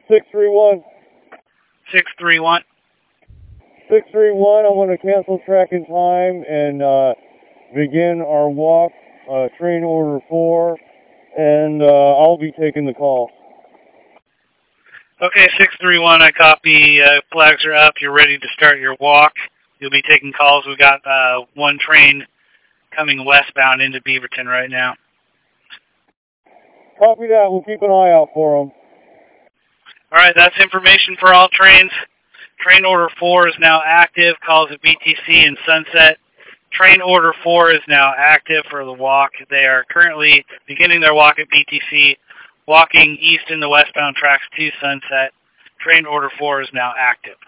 631. 631. 631, I'm going to cancel track and time and begin our walk, train order 4, and I'll be taking the call. Okay, 631, I copy. Flags are up. You're ready to start your walk. You'll be taking calls. We've got one train coming westbound into Beaverton right now. Copy that. We'll keep an eye out for them. All right, that's information for all trains. Train order 4 is now active. Calls at BTC and Sunset. Train order 4 is now active for the walk. They are currently beginning their walk at BTC, walking east in the westbound tracks to Sunset. Train order 4 is now active.